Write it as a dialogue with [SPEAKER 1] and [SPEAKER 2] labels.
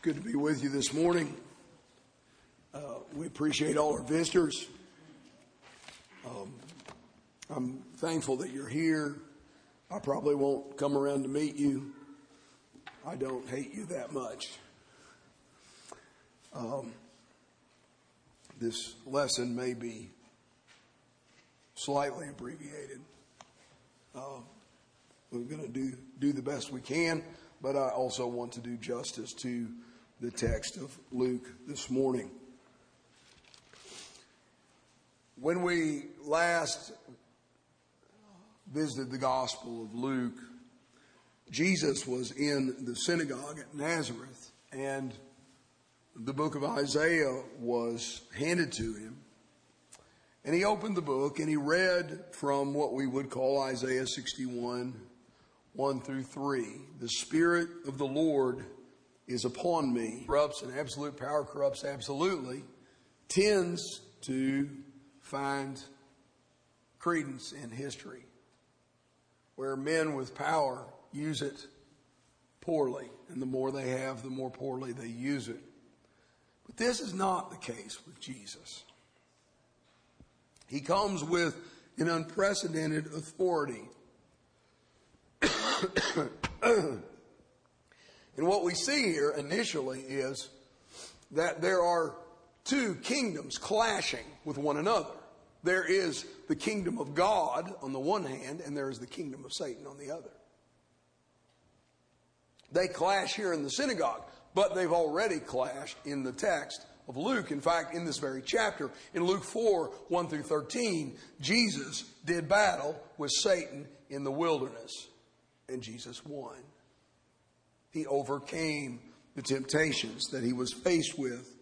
[SPEAKER 1] Good to be with you this morning. We appreciate all our visitors. I'm thankful that you're here. I probably won't come around to meet you. I don't hate you that much. This lesson may be slightly abbreviated. We're going to do the best we can, but I also want to do justice to the text of Luke this morning. When we last visited the Gospel of Luke, Jesus was in the synagogue at Nazareth, and the book of Isaiah was handed to him. And he opened the book and he read from what we would call Isaiah 61, 1 through 3. The Spirit of the Lord is upon me. Corrupts, and absolute power corrupts absolutely, tends to find credence in history, where men with power use it poorly, and the more they have, the more poorly they use it. But this is not the case with Jesus. He comes with an unprecedented authority. And what we see here initially is that there are two kingdoms clashing with one another. There is the kingdom of God on the one hand, and there is the kingdom of Satan on the other. They clash here in the synagogue, but they've already clashed in the text of Luke. In fact, in this very chapter, in Luke 4, 1 through 13, Jesus did battle with Satan in the wilderness, and Jesus won. He overcame the temptations that he was faced with.